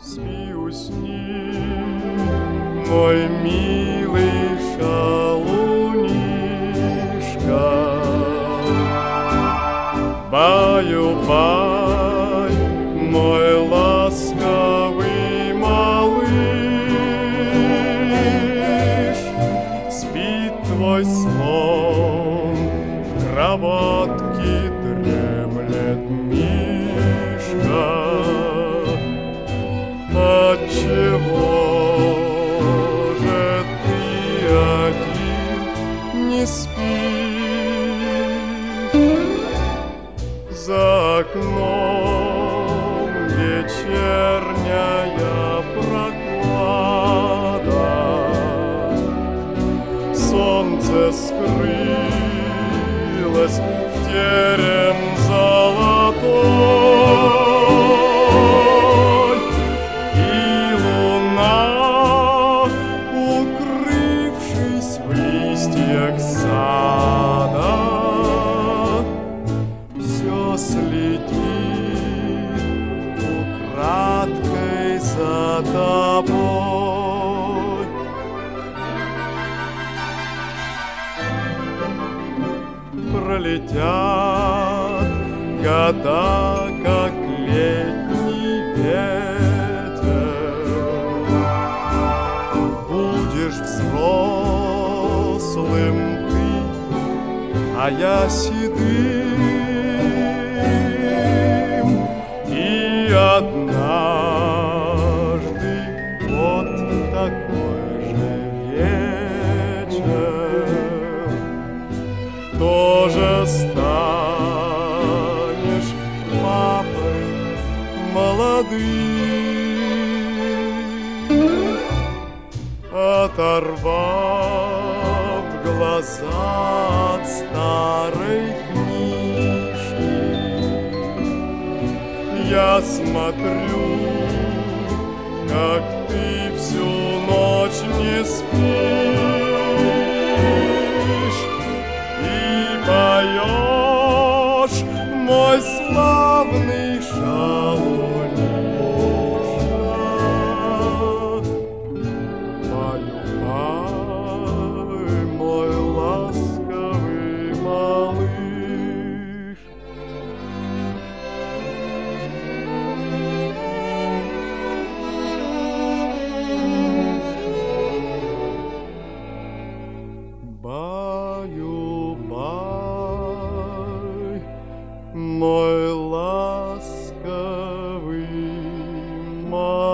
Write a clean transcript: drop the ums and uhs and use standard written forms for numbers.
Спи, усни, мой милый шалунишка. Баю-бай, мой ласковый малыш. Спит твой слон, в кроватке дремлет мишка. Отчего же ты один не спишь? За окном вечерняя прохлада, солнце скрылось в терем золотой, и луна, укрывшись в листьях сада, все следит украдкой за тобой. Пролетят года, как летний ветер. Будешь взрослым ты, а я седым. И однажды вот в такой же вечер тоже станешь папой молодым. Оторвав глаза от старой книжки, я смотрю, как ты всю ночь не спишь и поешь, мой славный шалунишка. Баю-бай, мой ласковый малыш. Баю-бай, мой ласковый малыш.